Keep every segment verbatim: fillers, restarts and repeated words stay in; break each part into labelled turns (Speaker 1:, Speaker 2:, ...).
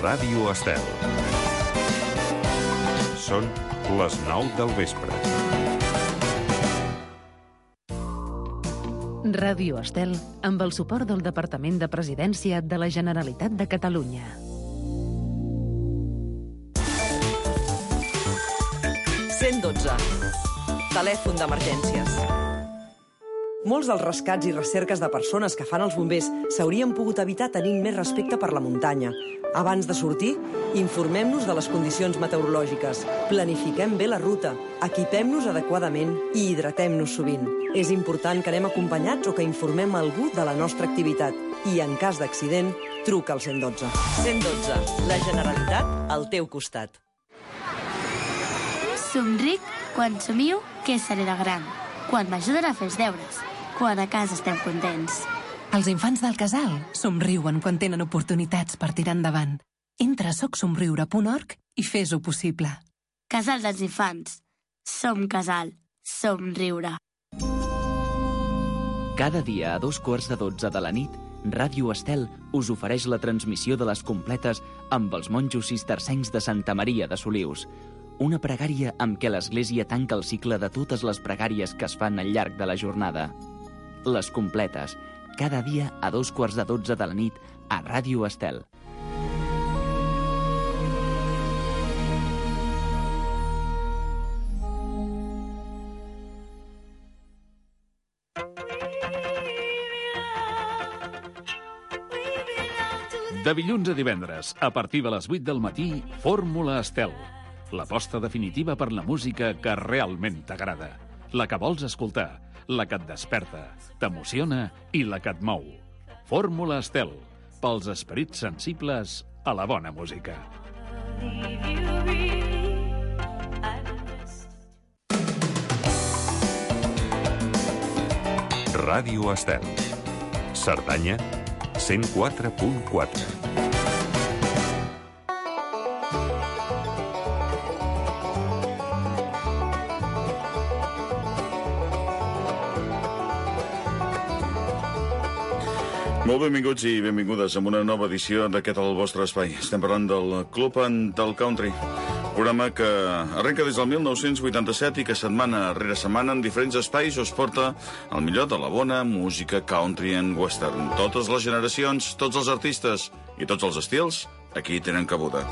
Speaker 1: Ràdio Estel. Són les nou del vespre.
Speaker 2: Ràdio Estel, amb el suport del Departament de Presidència de la Generalitat de Catalunya.
Speaker 3: cent dotze. Telèfon d'emergències. Molts dels rescats i recerques de persones que fan els bombers s'haurien pogut evitar tenint més respecte per la muntanya. Abans de sortir, informem-nos de les condicions meteorològiques, planifiquem bé la ruta, equipem-nos adequadament i hidratem-nos sovint. És important que anem acompanyats o que informem algú de la nostra activitat i, en cas d'accident, truca al cent dotze. cent dotze. La Generalitat al teu costat.
Speaker 4: Somric quan somiu que seré de gran, quan m'ajudarà a fer els deures, quan a casa estem contents.
Speaker 5: Els infants del casal somriuen quan tenen oportunitats per tirar endavant. Entra a soc somriure punt org i fes-ho possible.
Speaker 4: Casal dels infants. Som casal. Somriure.
Speaker 6: Cada dia a dos quarts de dotze de la nit, Ràdio Estel us ofereix la transmissió de les completes amb els monjos cistercencs de Santa Maria de Solius. Una pregària amb què l'Església tanca el cicle de totes les pregàries que es fan al llarg de la jornada. Les completes, cada dia a dos quarts de dotze de la nit a Ràdio Estel.
Speaker 7: De dilluns a divendres, a partir de les vuit del matí, Fórmula Estel. L'aposta definitiva per la música que realment t'agrada. La que vols escoltar, la que et desperta, t'emociona i la que et mou. Fórmula Estel, pels esperits sensibles a la bona música.
Speaker 1: Ràdio Estel. Cerdanya, cent quatre punt quatre.
Speaker 8: Molt benvinguts i benvingudes a una nova edició d'aquest El vostre espai. Estem parlant del Club del Country, programa que arrenca des del mil nou-cents vuitanta-set i que setmana rere setmana en diferents espais us porta el millor de la bona música country and western. Totes les generacions, tots els artistes i tots els estils aquí tenen cabuda.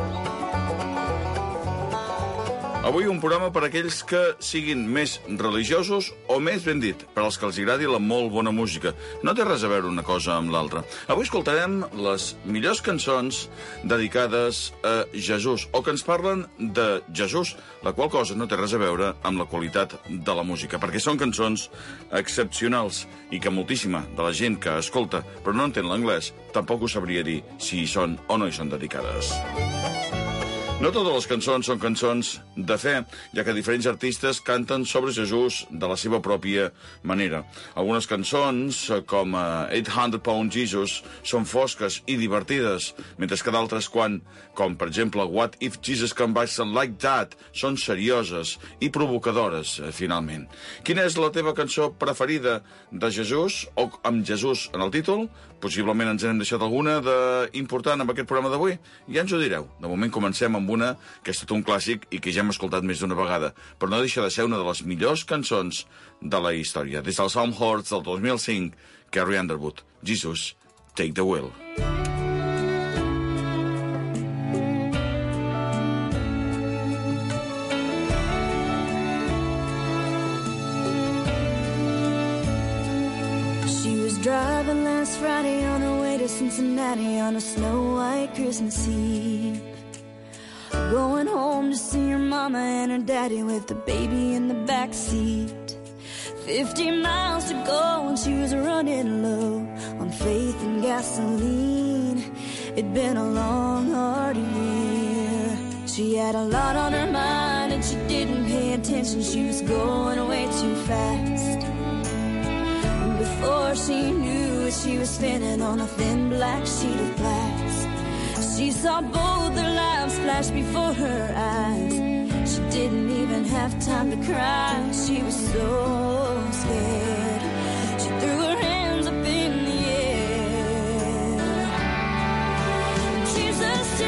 Speaker 8: Avui un programa per a aquells que siguin més religiosos o, més ben dit, per als que els agradi la molt bona música. No té res a veure una cosa amb l'altra. Avui escoltarem les millors cançons dedicades a Jesús, o que ens parlen de Jesús, la qual cosa no té res a veure amb la qualitat de la música, perquè són cançons excepcionals i que moltíssima de la gent que escolta però no entén l'anglès tampoc us sabria dir si hi són o no hi són dedicades. No totes les cançons són cançons de fe, ja que diferents artistes canten sobre Jesús de la seva pròpia manera. Algunes cançons, com eight hundred pound Jesus, són fosques i divertides, mentre que d'altres, quan, com per exemple What if Jesus Come Back Like That, són serioses i provocadores, finalment. Quina és la teva cançó preferida de Jesús, o amb Jesús en el títol? Possiblement ens hem deixat alguna d'important amb aquest programa d'avui? Ja ens ho direu. De moment comencem amb una que és tot un clàssic i que ja hem escoltat més d'una vegada, però no deixa de ser una de les millors cançons de la història. Des del Psalm Horse del dos mil cinc, Carrie Underwood, Jesus, Take the Wheel.
Speaker 9: Driving last Friday on her way to Cincinnati on a snow-white Christmas Eve. Going home to see her mama and her daddy with the baby in the backseat. Fifty miles to go and she was running low on faith and gasoline. It'd been a long, hard year. She had a lot on her mind and she didn't pay attention. She was going way too fast. Before she knew it, she was spinning on a thin black sheet of glass. She saw both their lives flash before her eyes. She didn't even have time to cry. She was so scared. She threw her hands up in the air. Jesus,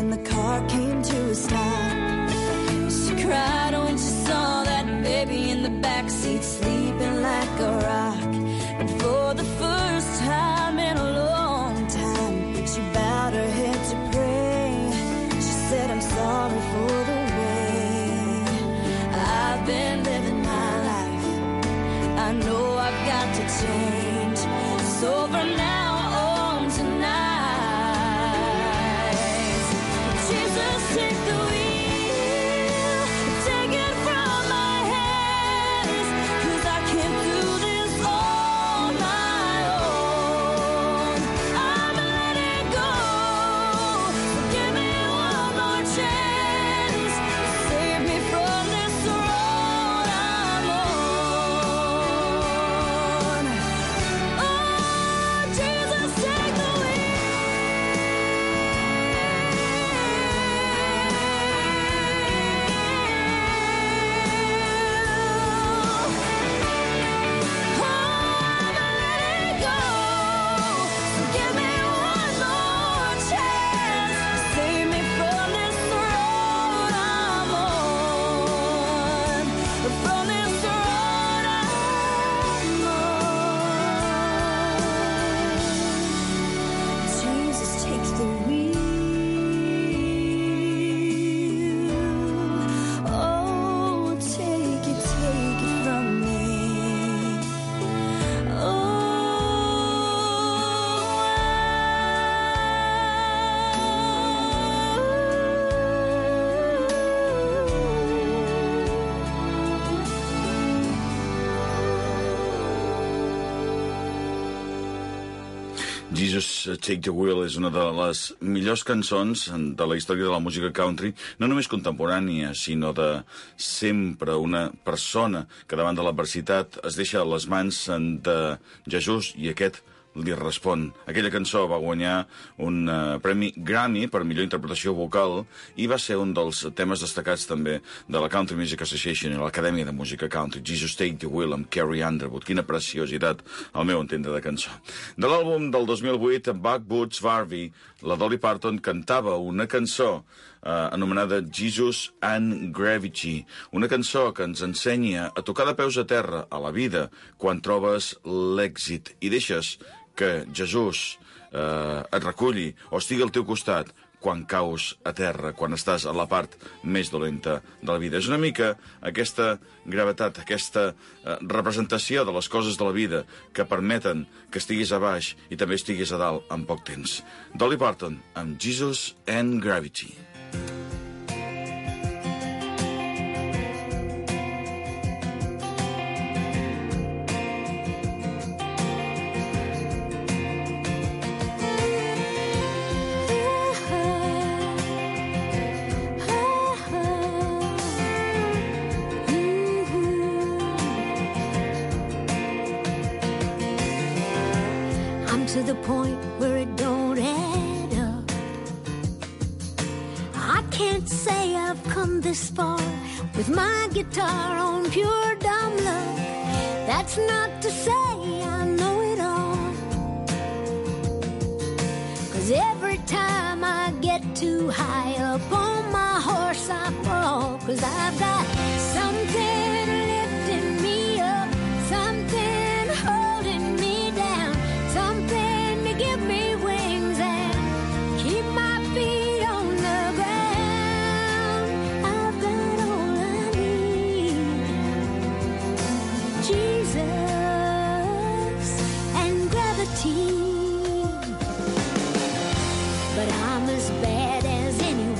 Speaker 9: when the car came to a stop. She cried when she saw that baby in the backseat sleeping like a rock. And for the first time in a long time, she bowed her head to pray. She said, I'm sorry for the way I've been living my life. I know I've got to change. So from now on tonight, Jesus, take the wheel, take it from my hands, 'cause I can't do this on my own. I'm letting go, so give me one more chance, save me from this road I'm on. Oh, Jesus, take the
Speaker 8: Jesus, Take the Wheel és una de les millors cançons de la història de la música country, no només contemporània, sinó de sempre una persona que davant de l'adversitat es deixa a les mans de Jesús i aquest li respon. Aquella cançó va guanyar un uh, premi Grammy per millor interpretació vocal i va ser un dels temes destacats també de la Country Music Association i l'Acadèmia de Música Country. Jesus, Take the Wheel amb Carrie Underwood. Quina preciositat, al meu entendre, de cançó. De l'àlbum del dos mil vuit, Backwoods Barbie, la Dolly Parton cantava una cançó Uh, anomenada Jesus and Gravity, una cançó que ens ensenya a tocar de peus a terra a la vida quan trobes l'èxit i deixes que Jesús uh, et reculli o estigui al teu costat quan caus a terra, quan estàs a la part més dolenta de la vida. És una mica aquesta gravetat, aquesta uh, representació de les coses de la vida que permeten que estiguis a baix i també estiguis a dalt en poc temps. Dolly Parton amb Jesus and Gravity.
Speaker 9: To the point where it don't add up. I can't say I've come this far with my guitar on pure dumb luck. That's not to say I know it all, 'cause every time I get too high up on my horse I fall, 'cause I've got something lifting me up, something holding me down, something give me wings and keep my feet on the ground. I've got all I need, Jesus and gravity. But I'm as bad as anyone.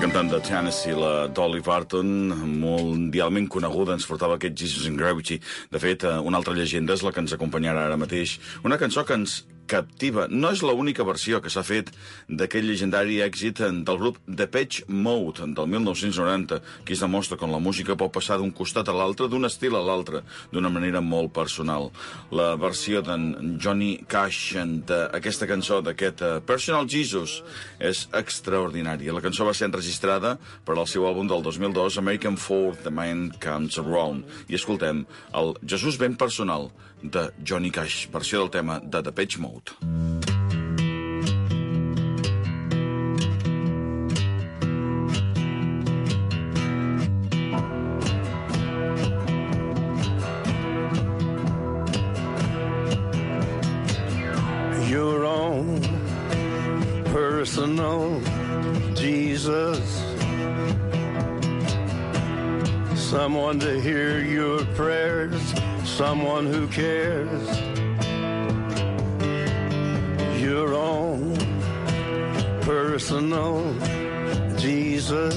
Speaker 8: cantant de Tennessee, la Dolly Parton, mundialment coneguda, ens portava aquest Jesus in Gravity. De fet, una altra llegenda és la que ens acompanyarà ara mateix. Una cançó que ens captiva. No és l'única versió que s'ha fet d'aquell llegendari èxit del grup Depeche Mode del mil nou-cents noranta, que es demostra com la música pot passar d'un costat a l'altre, d'un estil a l'altre, d'una manera molt personal. La versió d'en Johnny Cash d'aquesta cançó, d'aquest Personal Jesus, és extraordinària. La cançó va ser enregistrada per al seu àlbum del dos mil dos, American Folk, The Man Comes Around. I escoltem el Jesús ben personal de Johnny Cash, versió del tema de Depeche Mode.
Speaker 10: Your own personal Jesus, someone to hear your prayers, someone who cares. Your own personal Jesus,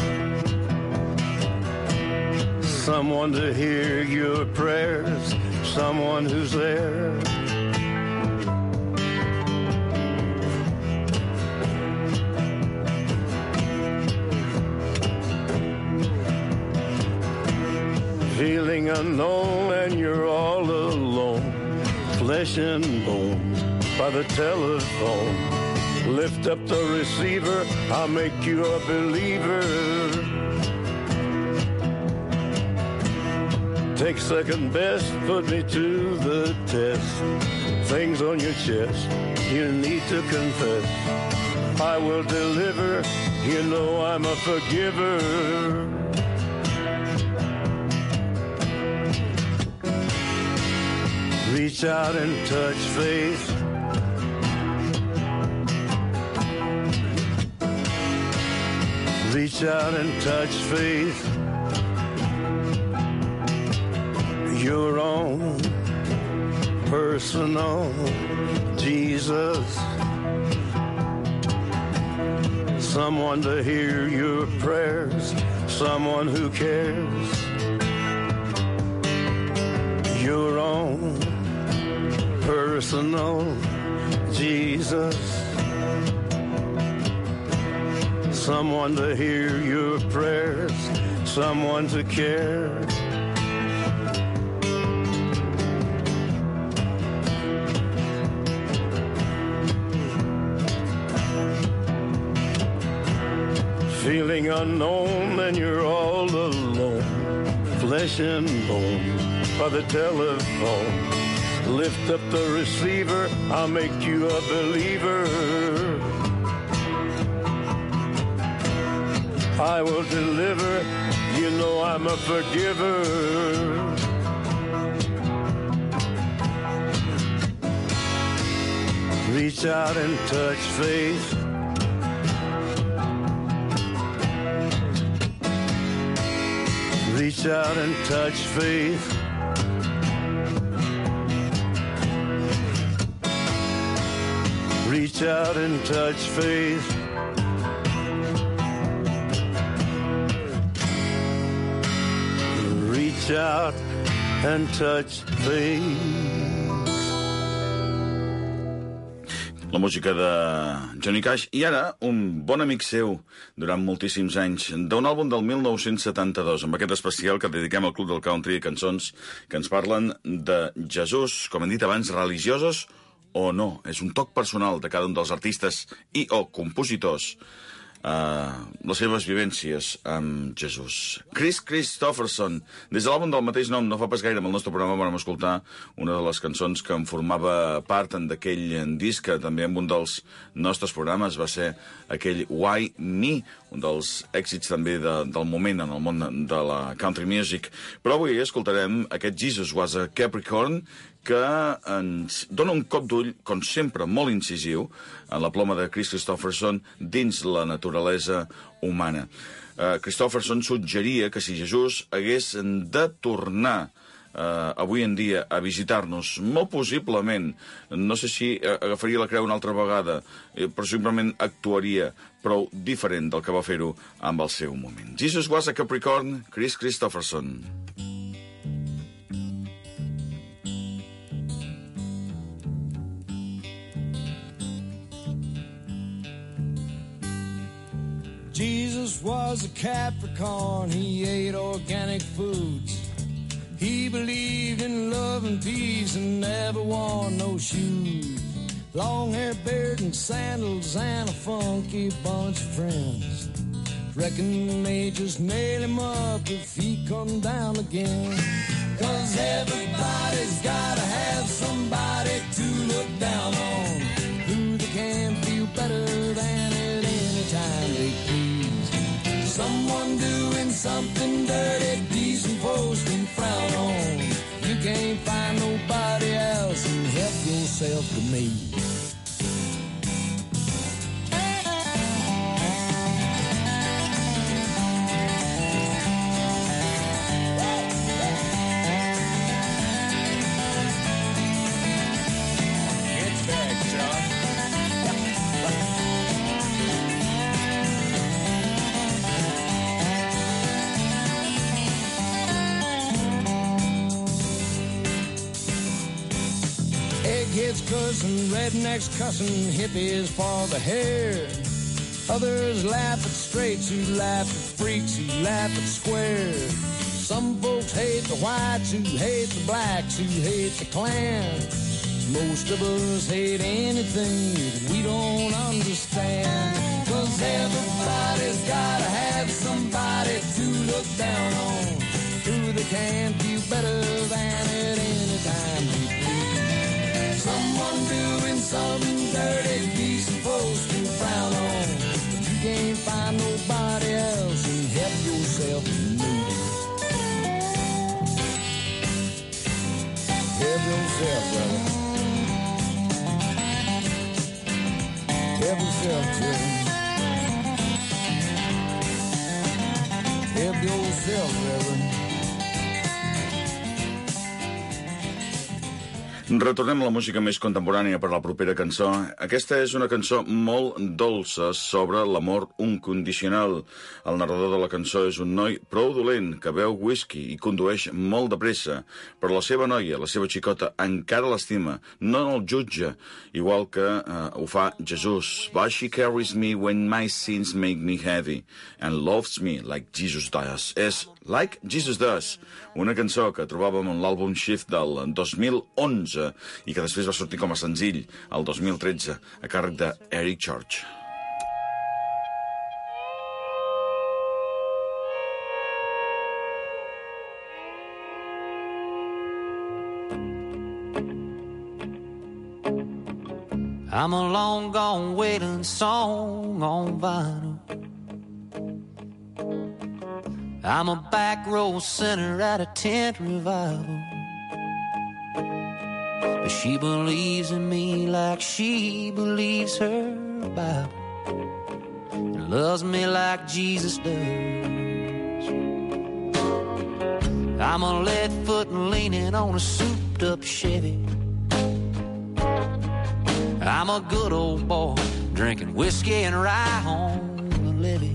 Speaker 10: someone to hear your prayers, someone who's there. Feeling unknown and you're all alone, flesh and bone by the telephone. Lift up the receiver, I'll make you a believer. Take second best, put me to the test. Things on your chest, you need to confess. I will deliver, you know I'm a forgiver. Reach out and touch faith. Reach out and touch faith. Your own personal Jesus, someone to hear your prayers, someone who cares. Your own personal Jesus, someone to hear your prayers, someone to care. Feeling unknown and you're all alone, flesh and bone by the telephone. Lift up the receiver, I'll make you a believer. I will deliver, you know I'm a forgiver. Reach out and touch faith. Reach out and touch faith. Reach out and touch faith. Reach out and touch faith.
Speaker 8: La música de Johnny Cash. I ara, un bon amic seu durant moltíssims anys, d'un àlbum del mil nou-cents setanta-dos, amb aquest especial que dediquem al Club del Country, cançons que ens parlen de Jesús, com hem dit abans, religiosos o no. És un toc personal de cada un dels artistes i o compositors, uh, les seves vivències amb Jesús. Kris Kristofferson, des de l'àlbum del mateix nom, no fa pas gaire amb el nostre programa vam escoltar una de les cançons que en formava part d'aquell disc, que també en un dels nostres programes va ser aquell Why Me, un dels èxits també de, del moment en el món de la country music. Però avui escoltarem aquest Jesus Was a Capricorn, que ens dona un cop d'ull, com sempre, molt incisiu, en la ploma de Kris Kristofferson dins la naturalesa humana. Uh, Kristofferson suggeria que si Jesús hagués de tornar eh, avui en dia a visitar-nos, molt possiblement, no sé si agafaria la creu una altra vegada, eh, però simplement actuaria prou diferent del que va fer-ho amb el seu moment. Jesus Was a Capricorn, Chris Christopherson.
Speaker 11: Jesus was a Capricorn, he ate organic foods. He believed in love and peace and never wore no shoes. Long hair, beard, and sandals, and a funky bunch of friends. Reckon they just nail him up if he come down again. Cause everybody's gotta have somebody to look down on, who they can feel better than at any time they please. Someone doing something dirty, decent folks can frown on. You can't find nobody else, and help yourself to me. Eggheads cussing, rednecks cussing, hippies for the hair. Others laugh at straights who laugh at freaks who laugh at squares. Some folks hate the whites who hate the blacks who hate the Klan. Most of us hate anything that we don't understand. Cause everybody's gotta have somebody to look down on, who they can feel better than at any time they please. Someone doing something dirty, decent folks can frown on, but you can't find nobody else, and help yourself to me. Help yourself, brother. Help yourself, children. Help yourself, Reverend.
Speaker 8: Retornem a la música més contemporània per a la propera cançó. Aquesta és una cançó molt dolça sobre l'amor incondicional. El narrador de la cançó és un noi prou dolent que beu whisky i condueix molt de pressa, però la seva noia, la seva xicota, encara l'estima, no el jutja, igual que eh, ho fa Jesús. But she carries me when my sins make me heavy and loves me like Jesus does. És Like Jesus Does, una cançó que trobàvem en l'àlbum Shift del dos mil onze i que després va sortir com a senzill el dos mil tretze a càrrec de Eric Church.
Speaker 12: I'm a long gone wailing song on vinyl. I'm a back row sinner at a tent revival. But she believes in me like she believes her Bible, and loves me like Jesus does. I'm a lead foot leaning on a souped up Chevy. I'm a good old boy drinking whiskey and rye on the levee.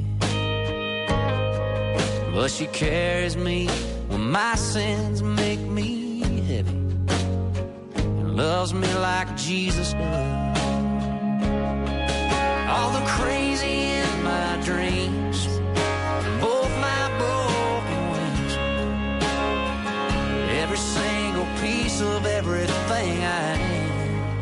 Speaker 12: But she carries me when my sins make me heavy, and loves me like Jesus does. All the crazy in my dreams, both my broken wings, every single piece of everything I am.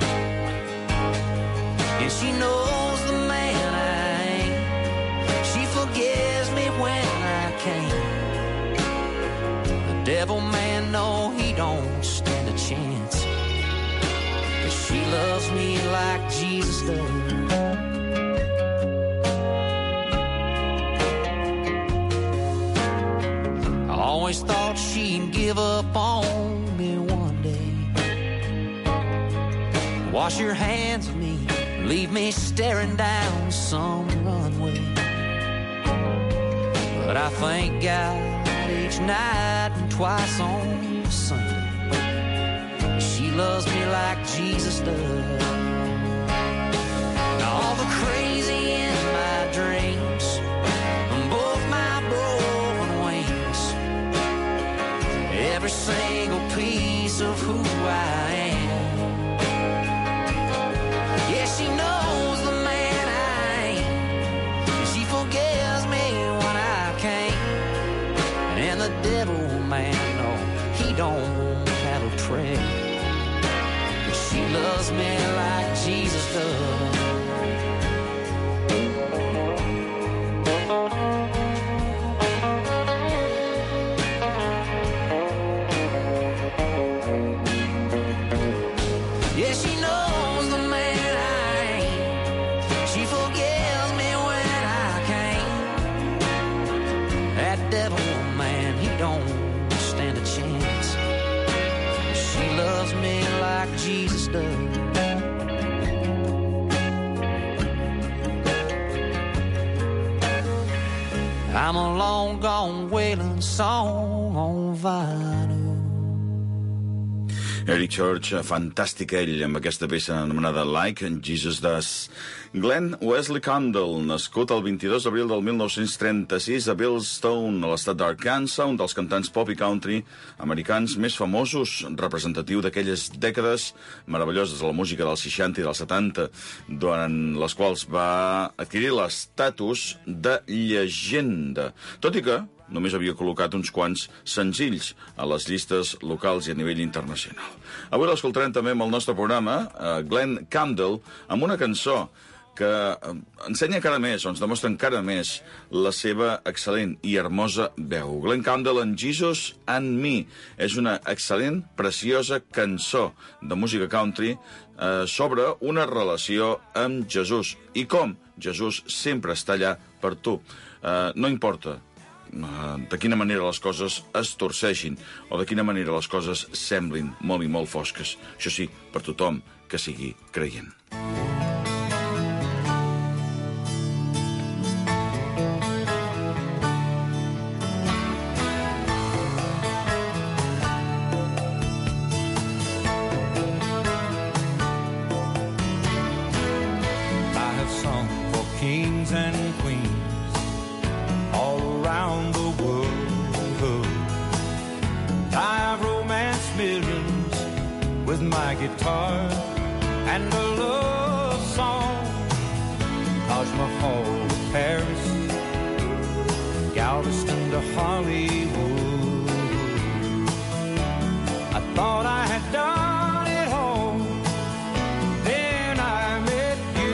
Speaker 12: And she knows the man I ain't. She forgives me when I can't. The devil man, no, he don't stand a chance. But she loves me like Jesus does. I always thought she'd give up on me one day, wash your hands of me, leave me staring down some runway. But I thank God he each night and twice on Sunday. She loves me like Jesus does. All the crazy in my dreams, both my broken wings, every single piece of who I am. Yeah, she knows the man I ain't, and she forgives me when I can't. And the devil, man, no, he don't have a prayer. She loves me like Jesus does. Yeah, she knows the man I ain't. She forgives me when I can't. That devil, man, he don't stand a chance. She loves me like Jesus does. I'm a long gone wailing song on vinyl.
Speaker 8: Eric Church, fantàstic ell, amb aquesta peça anomenada Like Jesus Does. Glenn Wesley Campbell, nascut el vint-i-dos d'abril del mil nou-cents trenta-sis a Billstone, a l'estat d'Arkansas, un dels cantants pop i country americans més famosos, representatiu d'aquelles dècades meravelloses de la música dels seixanta i dels setanta, durant les quals va adquirir l'estatus de llegenda. Tot i que només havia col·locat uns quants senzills a les llistes locals i a nivell internacional. Avui l'escoltarem també amb el nostre programa, eh, Glenn Campbell, amb una cançó que ensenya encara més, o ens demostra encara més, la seva excel·lent i hermosa veu. Glenn Campbell en Jesus and Me és una excel·lent, preciosa cançó de música country eh, sobre una relació amb Jesús i com Jesús sempre està allà per tu. Eh, no importa de quina manera les coses es torceixin o de quina manera les coses semblin molt i molt fosques. Això sí, per tothom que sigui creient.
Speaker 11: I have sung for kings and queens all around the world. I've romanced millions with my guitar and a love song. Taj Mahal to Paris, Galveston to Hollywood. I thought I had done it all, then I met you.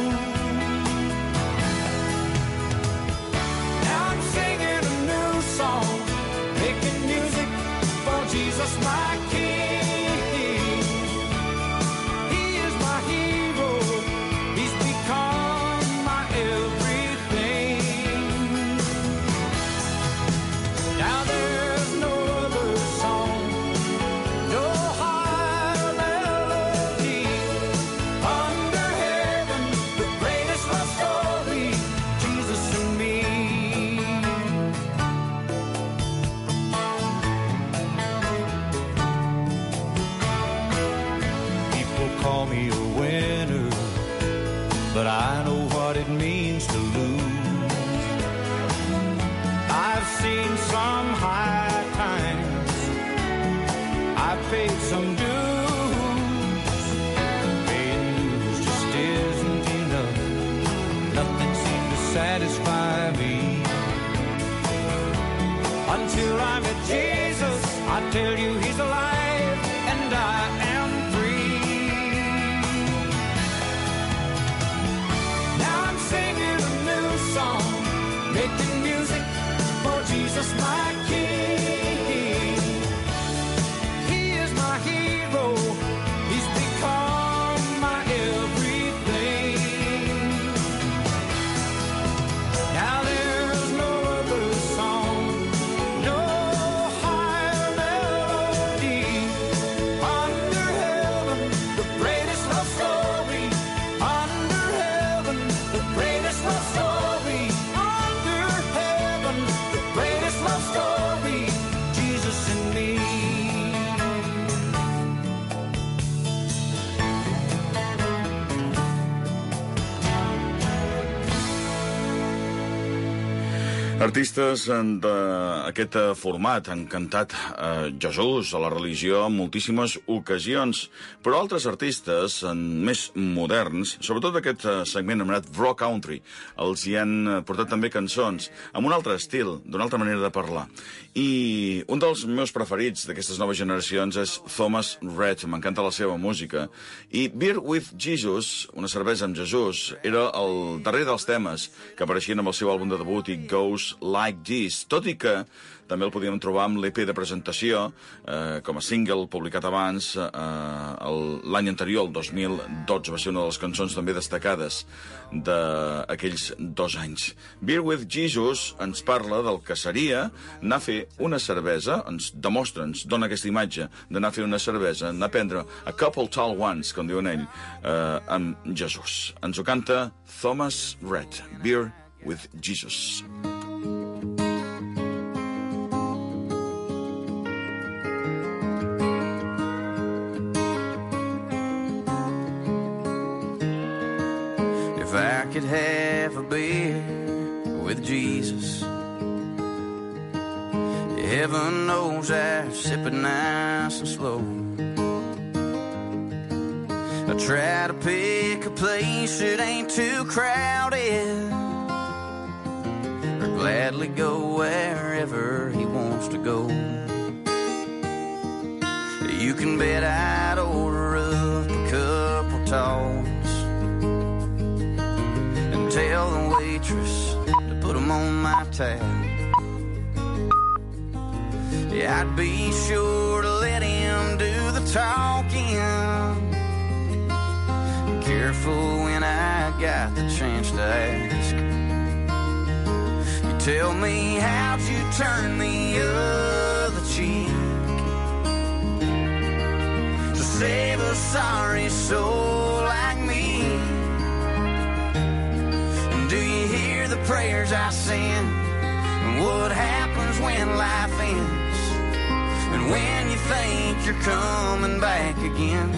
Speaker 11: Now I'm singing a new song, making music for Jesus my King. He is my hero, he's become my everything. Now there's no other song, no higher melody under heaven, the greatest love story, Jesus and me. People call me a winner, but I know what it means to lose. I've seen some high times, I've paid some dues. Paying dues just isn't enough, nothing seemed to satisfy me. Until I met Jesus, I tell you he's alive and I am free. Now I'm singing a new song, making music for Jesus my King. He is my hero, he's become my everything. Now there's no other song, no higher melody
Speaker 8: Artistes d'aquest format han cantat eh, Jesús a la religió en moltíssimes ocasions, però altres artistes més moderns, sobretot d'aquest segment anomenat Rock Country, els hi han portat també cançons amb un altre estil, d'una altra manera de parlar. I un dels meus preferits d'aquestes noves generacions és Thomas Rhett, m'encanta la seva música. I Beer with Jesus, una cervesa amb Jesús, era el darrer dels temes que apareixien amb el seu àlbum de debut It Goes Like This, tot i que també el podíem trobar amb l'E P de presentació eh, com a single publicat abans eh, l'any anterior, el dos mil dotze. Va ser una de les cançons també destacades d'aquells dos anys. Beer with Jesus ens parla del que seria anar a fer una cervesa, ens demostra, ens dona aquesta imatge d'anar a fer una cervesa, anar a prendre a couple tall ones, com diuen ell, eh, amb Jesús. Ens ho canta Thomas Rhett, Beer with Jesus.
Speaker 12: If I could have a beer with Jesus, heaven knows I sip it nice and slow. I try to pick a place that ain't too crowded, or gladly go wherever he wants to go. You can bet I'd order up a couple talls and tell the waitress to put them on my tab. Yeah, I'd be sure to let him do the talking, careful when I got the chance to ask. You tell me, how'd you turn the other cheek to save a sorry soul like me? And do you hear the prayers I send? And what happens when life ends? And when you think you're coming back again?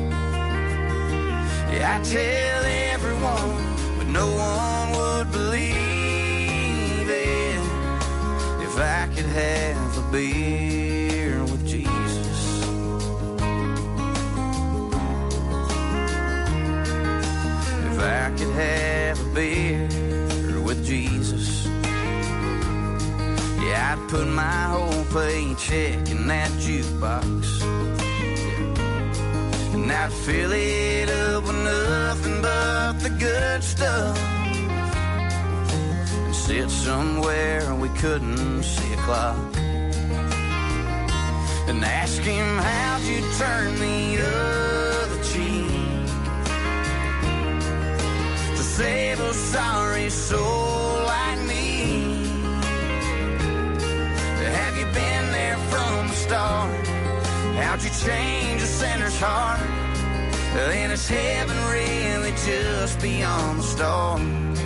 Speaker 12: Yeah, I tell everyone, but no one would believe it. If I could have a beer with Jesus. If I could have a beer with Jesus, yeah, I'd put my whole paycheck in that jukebox, and I'd fill it up with nothing but the good stuff, and sit somewhere we couldn't see a clock, and ask him, how'd you turn the other cheek to save a sorry soul like me? Have you been there from the start? How'd you change a sinner's heart? And is heaven really just beyond the stars?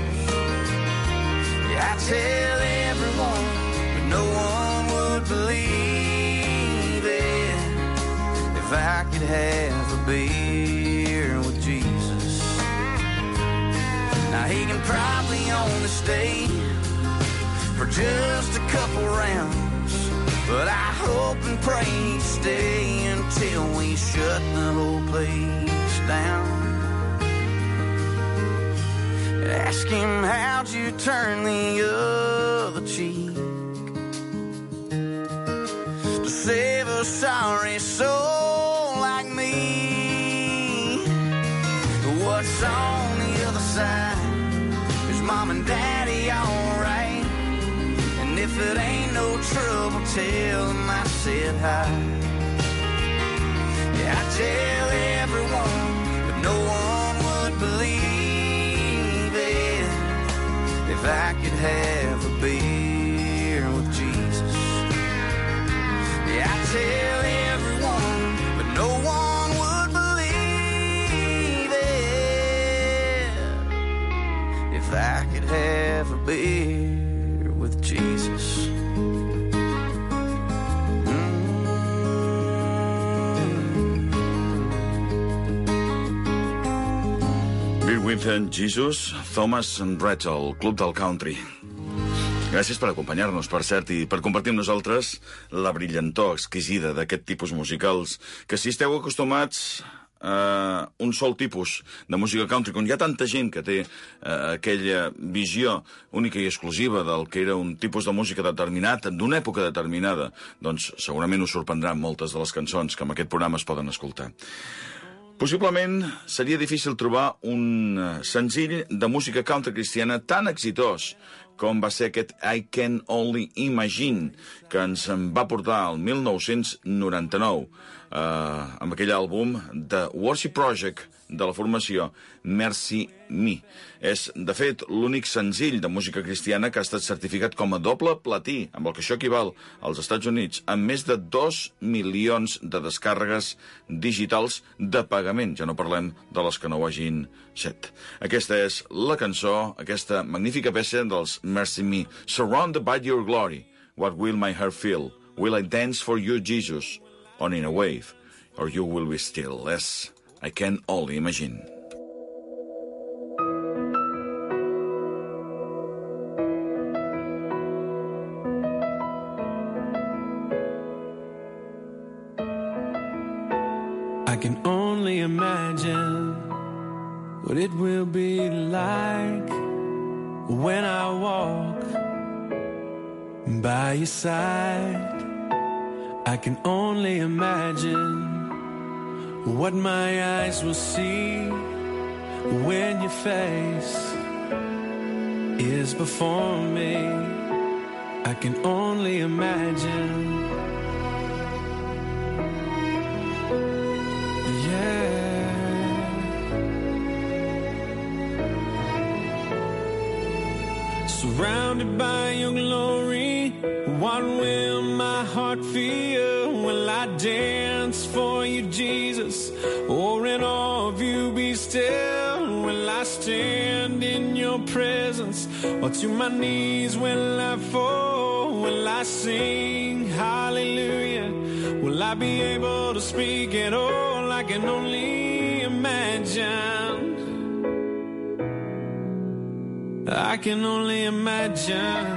Speaker 12: Yeah, I tell everyone, but no one would believe it. If I could have a beer with Jesus. Now he can probably only stay for just a couple rounds, but I hope and pray he'd stay until we shut the whole place down. Ask him, how'd you turn the other cheek to save a sorry soul like me? What's on the other side? Is mom and daddy alright? And if it ain't no trouble, tell them I said hi. Yeah, I tell everyone, but no one would believe it. If I could have a beer with Jesus. Yeah, I tell everyone, but no one would believe it. If I could have a beer with Jesus.
Speaker 8: Beer with Jesus, Thomas Rhett, el Club del Country. Gràcies per acompanyar-nos, per cert, i per compartir amb nosaltres la brillantor exquisida d'aquest tipus musicals, que si esteu acostumats a un sol tipus de música country, quan hi ha tanta gent que té uh, aquella visió única i exclusiva del que era un tipus de música determinat, d'una època determinada, doncs segurament us sorprendran moltes de les cançons que en aquest programa es poden escoltar. Possiblement seria difícil trobar un senzill de música country cristiana tan exitós com va ser aquest I Can Only Imagine, que ens va portar el mil nou-cents noranta-nou, eh, amb aquell àlbum The Worship Project de la formació Mercy Me. És, de fet, l'únic senzill de música cristiana que ha estat certificat com a doble platí, amb el que això equival als Estats Units, amb més de dos milions de descàrregues digitals de pagament. Ja no parlem de les que no ho hagin set. Aquesta és la cançó, aquesta magnífica peça dels Mercy Me. Surrounded by your glory, what will my heart feel? Will I dance for you, Jesus, on in a wave? Or you will be still? Yes, I can only imagine.
Speaker 11: I can only imagine what it will be like when I walk by your side. I can only imagine what my eyes will see when your face is before me. I can only imagine. Surrounded by your glory, what will my heart feel? Will I dance for you, Jesus, or in awe of you be still? Will I stand in your presence, or to my knees will I fall? Will I sing hallelujah? Will I be able to speak at all? I can only imagine. I can only imagine.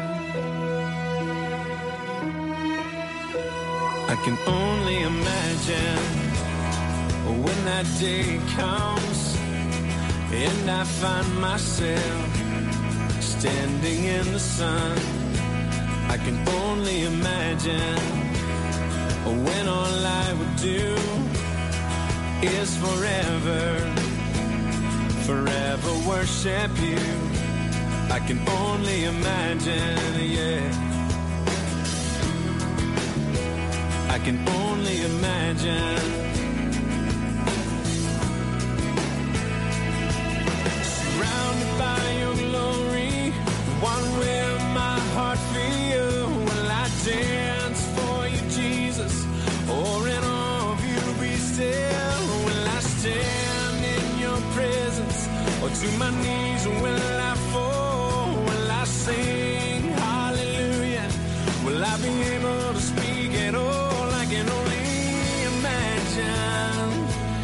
Speaker 11: I can only imagine when that day comes and I find myself standing in the sun. I can only imagine when all I would do is forever, forever worship you. I can only imagine, yeah. I can only imagine. Surrounded by your glory, what will my heart feel? Will I dance for you, Jesus, or in awe of you be still? Will I stand in your presence, or to my knees will I fall? Sing hallelujah. Will I be able to speak at all? I can only imagine.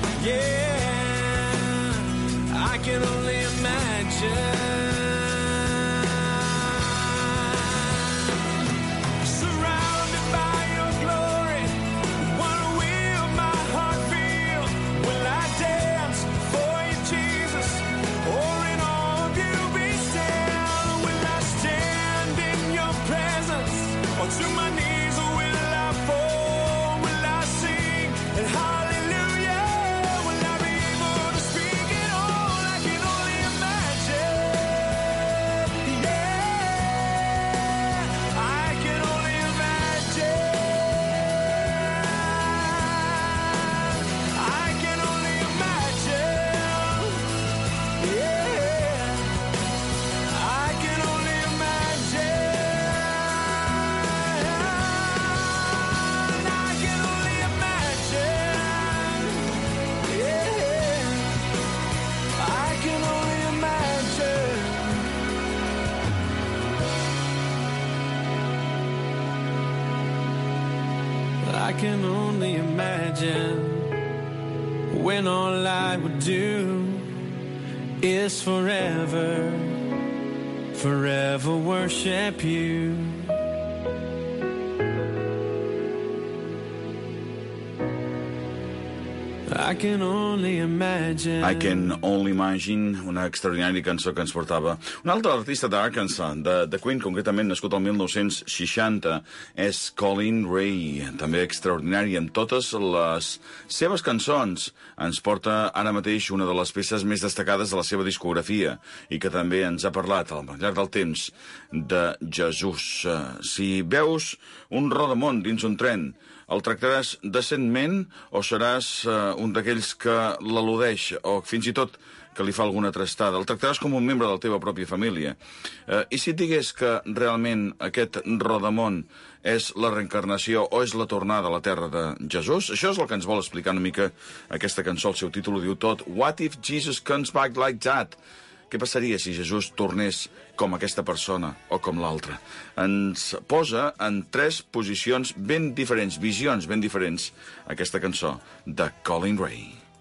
Speaker 11: Yeah, I can only imagine. Surrounded by your glory, what will my heart feel? Will I dance for you, Jesus, or in awe of you be still? Or to my knees will I fall? Will I sing and hallelujah? Will I be able to speak at all? I can only imagine. Yeah, I can only imagine. I can only imagine. Yeah, I can only imagine. I can only imagine when all I would do is forever, forever worship you. I can only imagine.
Speaker 8: I Can Only Imagine, una extraordinària cançó que ens portava un altre artista d'Arkansas, de, de Queen, concretament nascut el mil nou-cents seixanta, és Colin Ray, també extraordinari en totes les seves cançons. Ens porta ara mateix una de les peces més destacades de la seva discografia i que també ens ha parlat al llarg del temps de Jesús. Si veus un rodamont dins un tren, el tractaràs decentment o seràs uh, un d'aquells que l'al·ludeix o fins i tot que li fa alguna trastada? El tractaràs com un membre de la teva pròpia família. Uh, I si et digués que realment aquest rodamont és la reencarnació o és la tornada a la terra de Jesús? Això és el que ens vol explicar una mica aquesta cançó. El seu títol ho diu tot. What if Jesus comes back like that? Què passaria si Jesús tornés com aquesta persona o com l'altra? Ens posa en tres posicions ben diferents, visions ben diferents, aquesta cançó de Colin Ray.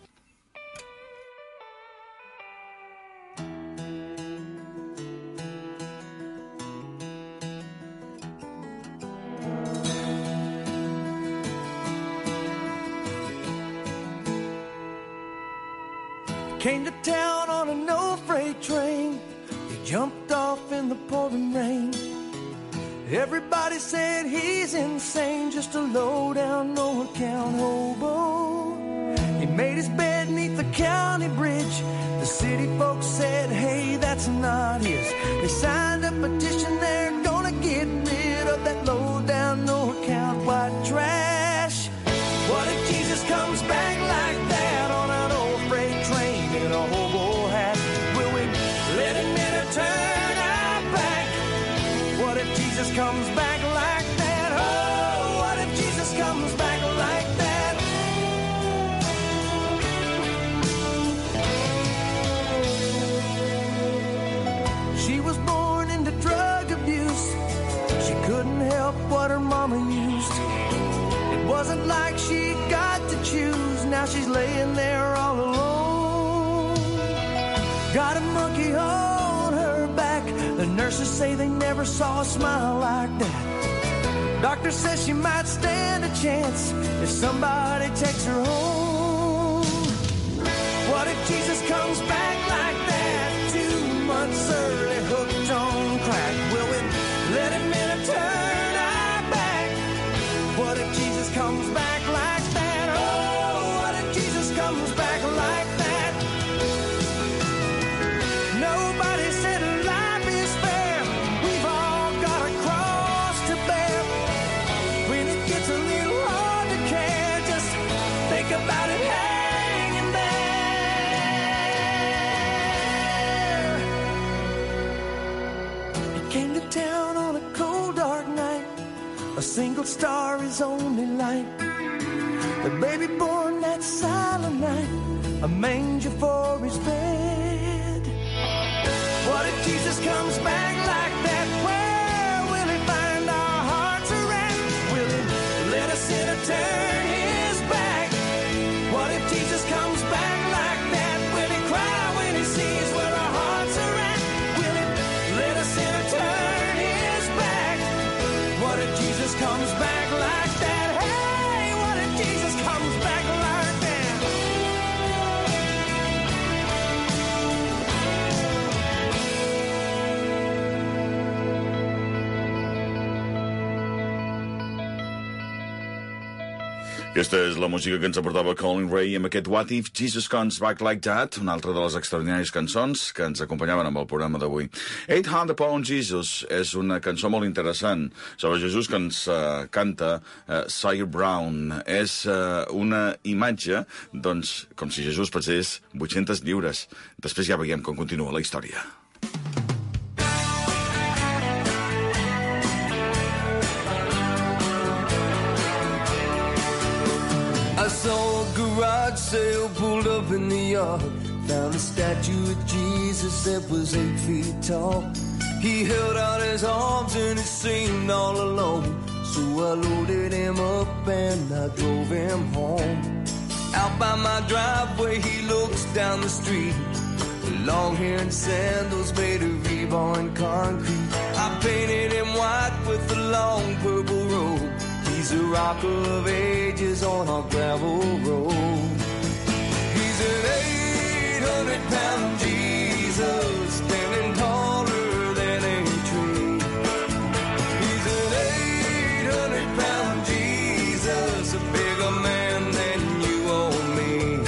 Speaker 11: Came to town on a no-freight train. He jumped off in the pouring rain. Everybody said he's insane, just a low-down, no-account hobo. He made his bed neath the county bridge. The city folks said, hey, that's not his. They signed a petition, they're gonna get rid of that low-down, no-account white trash. What if Jesus comes back like that on an old freight train in a hobo hat? Will we let him in or turn our back? What if Jesus comes back like that? Oh, what if Jesus comes back like that? She was born into drug abuse. She couldn't help what her mama used. It wasn't like she got to choose. Now she's laying there all alone. Got a monkey on her back. The nurses say they never saw a smile like that. Doctor says she might stand a chance if somebody takes her home. What if Jesus comes back like that? Two months early, hooked on crack. Will we let him in or turn our back? What if Jesus comes back like that? Oh, what if Jesus comes back like that? Nobody said life is fair. We've all got a cross to bear. When it gets a little hard to care, just think about it hanging there. He came to town on a cold, dark night. A single star is only light. The baby born that silent night, a manger for his bed. What if Jesus comes back like that? Where will he find our hearts are at? Will he let us in or turn his back? What if Jesus comes back like that? Will he cry when he sees where our hearts are at? Will he let us in or turn his back? What if Jesus comes back like that? Hey, what if Jesus comes back like that?
Speaker 8: Aquesta és la música que ens aportava Colin Ray amb aquest What If Jesus Comes Back Like That, una altra de les extraordinàries cançons que ens acompanyaven amb el programa d'avui. eight hundred pound Jesus és una cançó molt interessant sobre Jesús que ens uh, canta uh, Sire Brown. És uh, una imatge, doncs, com si Jesús pesés vuit-centes lliures. Després ja veiem com continua la història.
Speaker 13: I saw a garage sale pulled up in the yard. Found a statue of Jesus that was eight feet tall. He held out his arms and it seemed all alone. So I loaded him up and I drove him home. Out by my driveway he looks down the street, long hair and sandals made of reborn concrete. I painted him white with a long purple robe. He's a rock of ages on our gravel road. He's an eight hundred pound Jesus, standing taller than a tree. He's an eight hundred pound Jesus, a bigger man than you or me.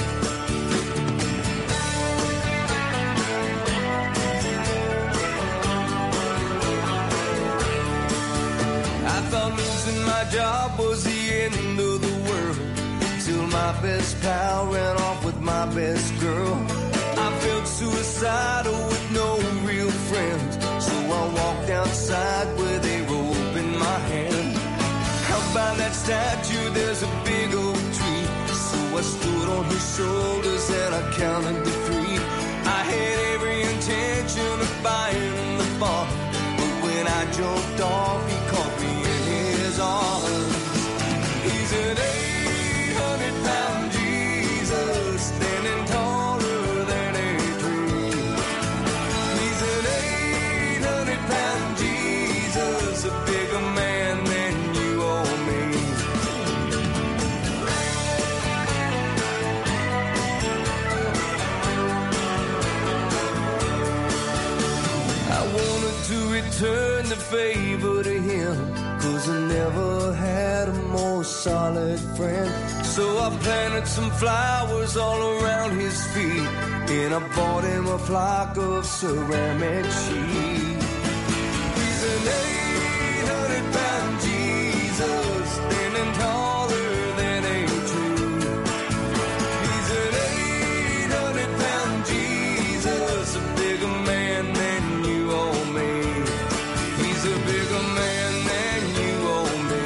Speaker 13: I thought losing my job was the end of the world, till my best pal ran off with my best girl. I felt suicidal with no real friends, so I walked outside with a rope in my hand. Out by that statue there's a big oak tree, so I stood on his shoulders and I counted to three. I had every intention of buying the farm, but when I jumped off he caught me in his arms. He's an eight hundred pound Jesus, standing taller than a tree. He's an eight hundred pound Jesus, a bigger man than you or me. I wanted to return the favor to him, 'cause I never had a more solid friend. So I planted some flowers all around his feet, and I bought him a flock of ceramic sheep. He's an eight hundred pound Jesus, standing taller than a tree. He's an eight hundred pound Jesus, a bigger man than you or me. He's a bigger man than you or me.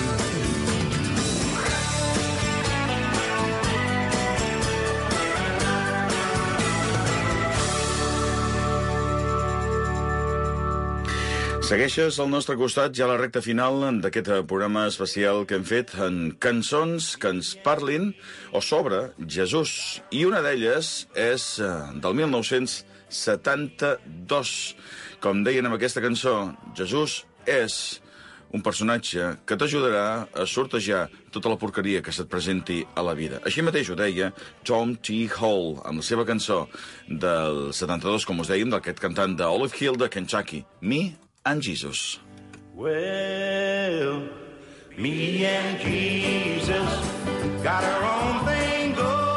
Speaker 8: Segueixes al nostre costat ja a la recta final d'aquest programa especial que hem fet en cançons que ens parlin o sobre Jesús. I una d'elles és del mil nou-cents setanta-dos. Com deien amb aquesta cançó, Jesús és un personatge que t'ajudarà a sortejar tota la porqueria que se't presenti a la vida. Així mateix ho deia Tom T. Hall amb la seva cançó del setanta-dos, com us dèiem, d'aquest cantant de Olive Hill de Kentucky, Me and Jesus.
Speaker 14: Well, me and Jesus got our own thing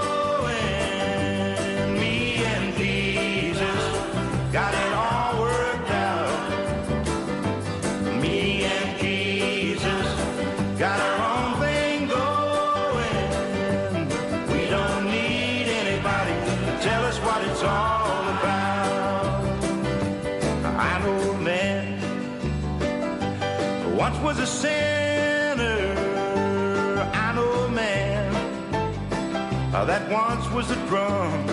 Speaker 14: going. Me and Jesus got it all worked out. Me and Jesus got our own thing going. We don't need anybody to tell us what it's all about. I know a man once was a sinner. I know a man that once was a drunk.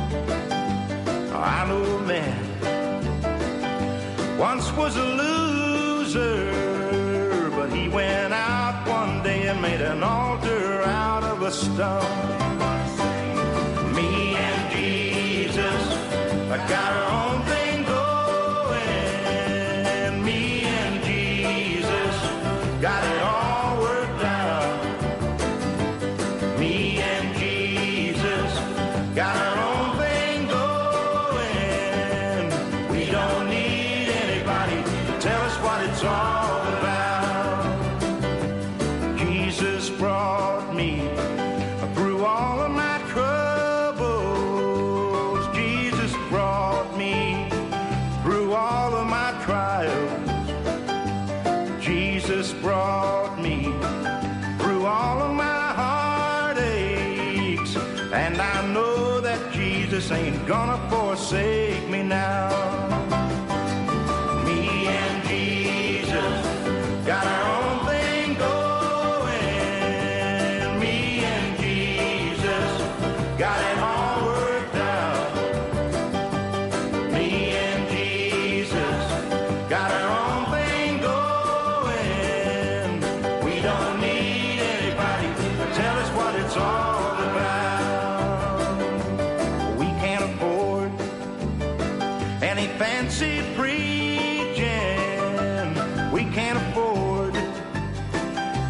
Speaker 14: I know a man once was a loser, but he went out one day and made an altar out of a stone. Me and Jesus, I got our own thing going. Me and Jesus got it all worked out. Me and Jesus got our own thing going. We don't need anybody to tell us what it's all about. Jesus brought me through all of my troubles. Jesus brought me through all of my trials. Jesus brought me through all of my heartaches. And I know that Jesus ain't gonna forsake me now. Me and Jesus got our own thing going. Me and Jesus got it all worked out. Me and Jesus got our own thing going. We don't need anybody to tell us what it's all about. We can't afford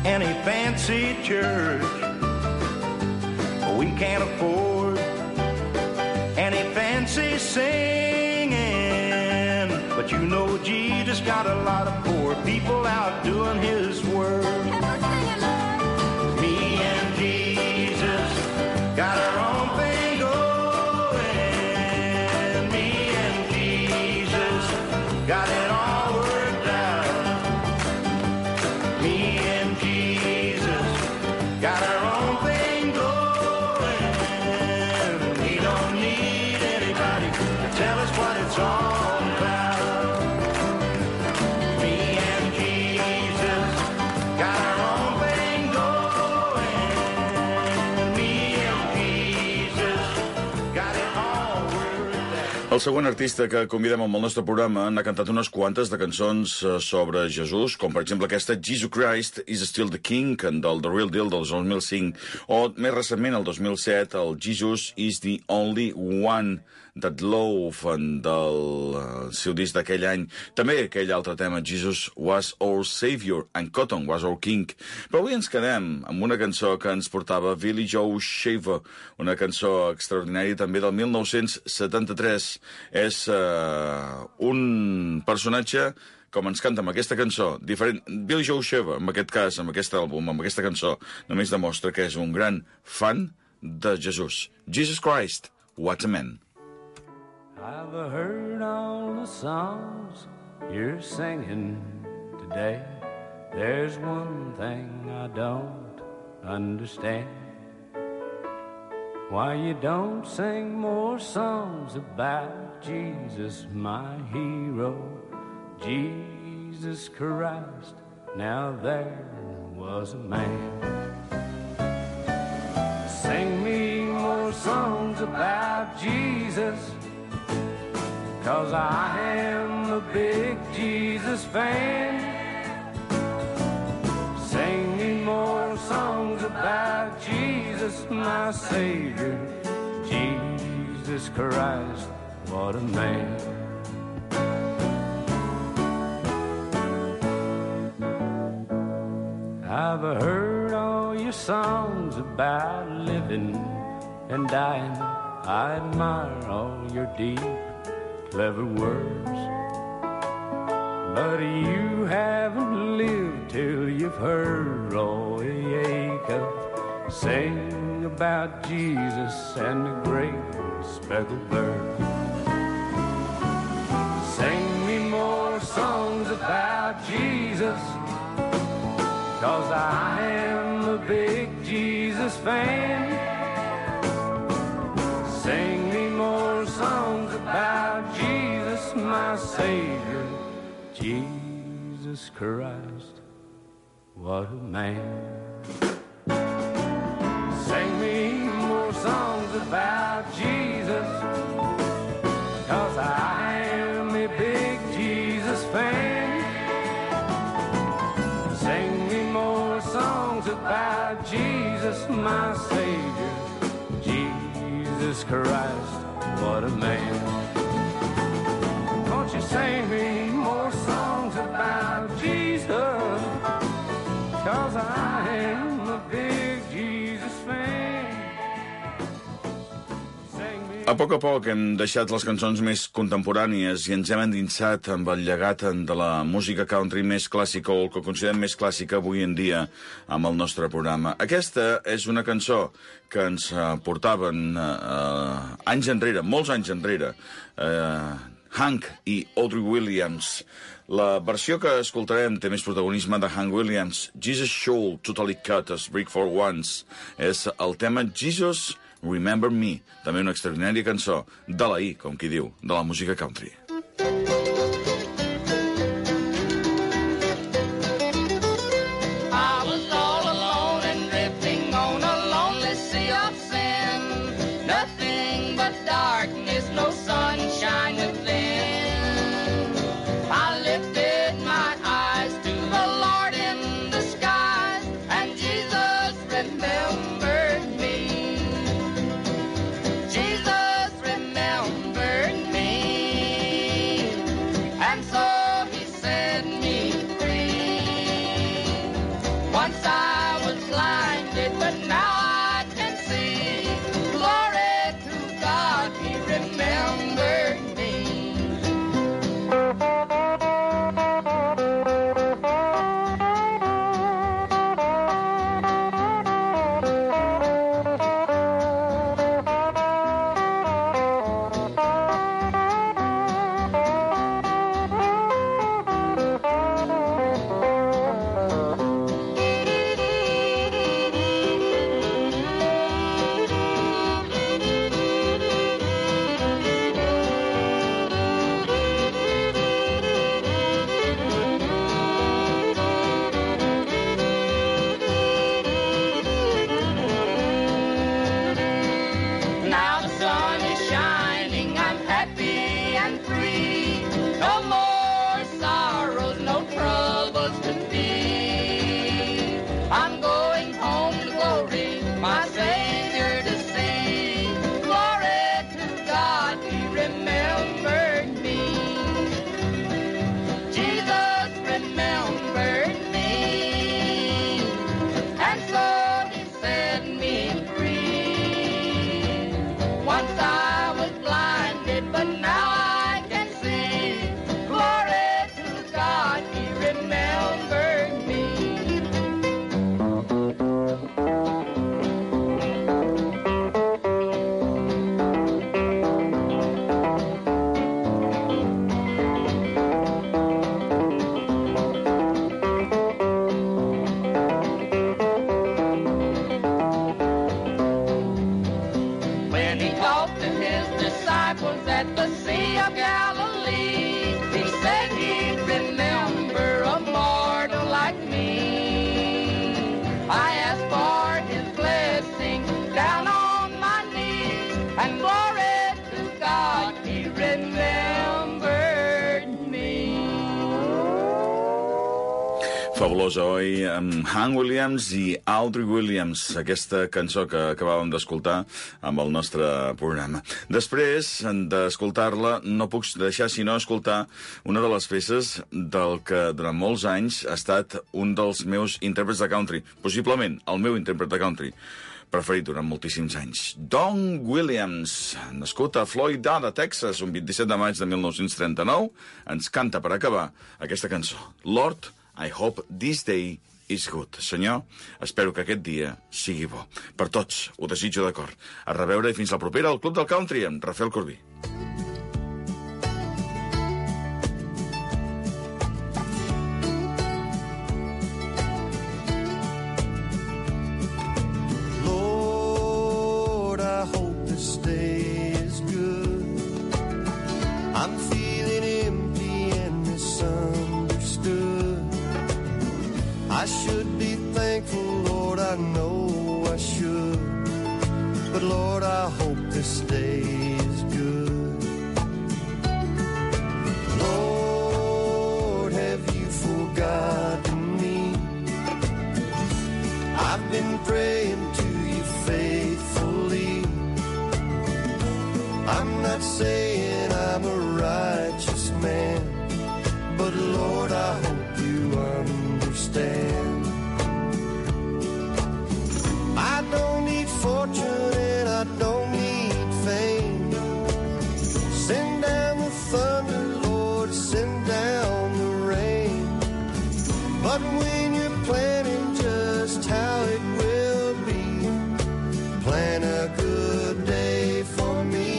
Speaker 14: any fancy church. We can't afford any fancy singing, but you know Jesus got a lot of poor people out doing his work. Me and Jesus got our own thing going. Me and Jesus got it all worked out. Me and Jesus got our own thing going. We don't need anybody to tell us what it's all about. Me and Jesus got our own thing going. Me and Jesus got it all worked out.
Speaker 8: El següent artista que convidem amb el nostre programa n'ha cantat unes quantes de cançons eh, sobre Jesús, com per exemple aquesta Jesus Christ is Still the King, del The Real Deal del dos mil cinc, o més recentment, el dos mil set, el Jesus is the Only One That Love, del uh, seu disc d'aquell any. També aquell altre tema, Jesus was our Savior and Cotton was our King. Però avui ens quedem amb una cançó que ens portava Billy Joe Shaver, una cançó extraordinària també del mil nou-cents setanta-tres. És uh, un personatge, com ens canta amb aquesta cançó, diferent. Billy Joe Shaver, en aquest cas, amb aquest àlbum, amb aquesta cançó, només demostra que és un gran fan de Jesús. Jesus Christ, what a man.
Speaker 11: I've heard all the songs you're singing today. There's one thing I don't understand. Why you don't sing more songs about Jesus, my hero, Jesus Christ. Now there was a man. Sing me more songs about Jesus, 'cause I am a big Jesus fan. Sing me more songs about Jesus, my Savior, Jesus Christ, what a man. I've heard all your songs about living and dying. I admire all your deep, clever words, but you haven't lived till you've heard Roy Acuff sing about Jesus and the great speckled bird. Sing me more songs about Jesus, 'cause I am a big Jesus fan. Sing me more songs about Jesus, my Savior, Jesus Christ, what a man. Sing me more songs about Jesus, 'cause I am a big Jesus fan. Sing me more songs about Jesus, my Savior, Jesus Christ, what a man. Won't you sing me more songs about Jesus, 'cause I am a big Jesus fan.
Speaker 8: A poc a poc hem deixat les cançons més contemporànies i ens hem endinsat amb el llegat de la música country més clàssica, o el que considerem més clàssica avui en dia amb el nostre programa. Aquesta és una cançó que ens portaven uh, anys enrere, molts anys enrere, uh, Hank i Audrey Williams. La versió que escoltarem té més protagonisme de Hank Williams. Jesus Should Totally Cut Us Brick for Once és el tema Jesus Remember Me, també una extraordinària cançó de la I, com qui diu, de la música country.
Speaker 15: Jesus remembered me.
Speaker 8: fabulosa, oi? Amb Hank Williams i Audrey Williams, aquesta cançó que acabàvem d'escoltar amb el nostre programa. Després d'escoltar-la, no puc deixar sinó escoltar una de les peces del que durant molts anys ha estat un dels meus intèrprets de country, possiblement el meu intèrpret de country preferit durant moltíssims anys. Don Williams, nascut a Floydada, Texas, un vint-i-set de maig de mil nou-cents trenta-nou, ens canta per acabar aquesta cançó. Lord, I hope this day is good. Senyor, espero que aquest dia sigui bo. Per tots, ho desitjo de cor. A reveure i fins la propera al Club del Country amb Rafael Corbí.
Speaker 13: I'm feeling empty and misunderstood. I should be thankful, Lord, I know I should. But Lord, I hope this day is good. Lord, have you forgotten me? I've been praying to you faithfully. I'm not saying I'm a righteous man, but Lord, I hope you understand. I don't need fortune and I don't need fame. Send down the thunder, Lord, send down the rain. But when you're planning just how it will be, plan a good day for me.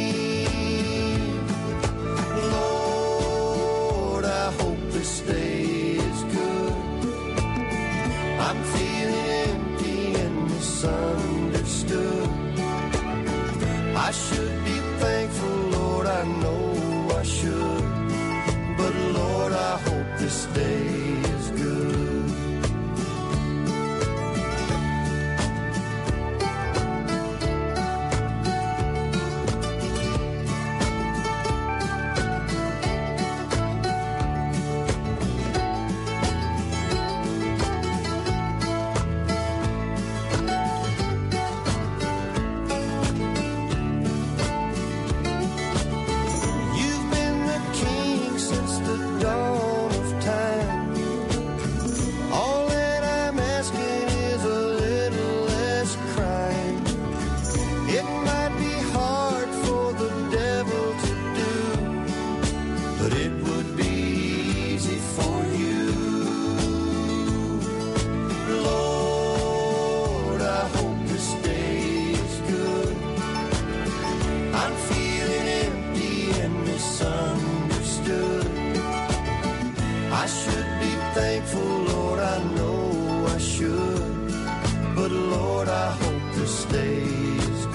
Speaker 13: I'm feeling empty and misunderstood. I should be thankful, Lord, I know I should. But Lord, I hope this day is good. I should be thankful, Lord, I know I should. But Lord, I hope this day is good.